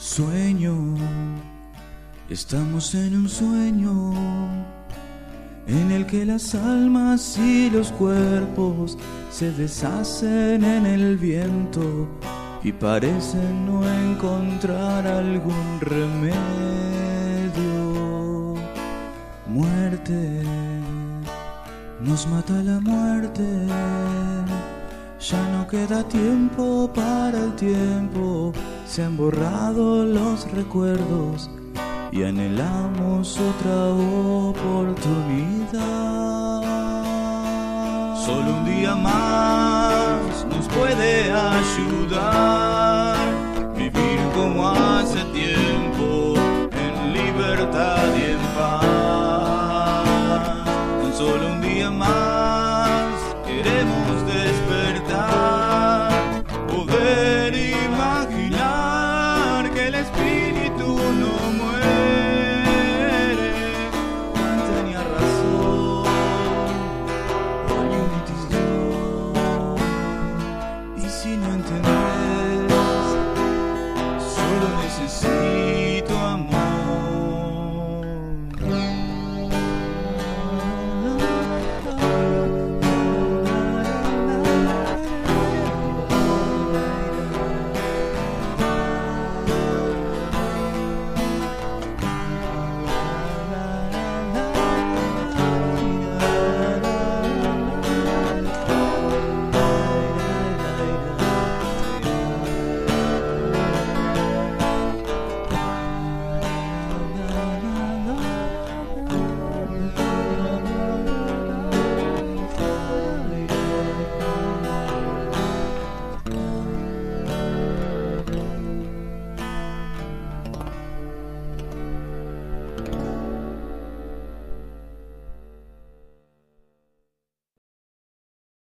Sueño, estamos en un sueño en el que las almas y los cuerpos se deshacen en el viento y parecen no encontrar algún remedio. Muerte, nos mata la muerte. Ya no queda tiempo para el tiempo, se han borrado los recuerdos y anhelamos otra oportunidad. Solo un día más nos puede ayudar.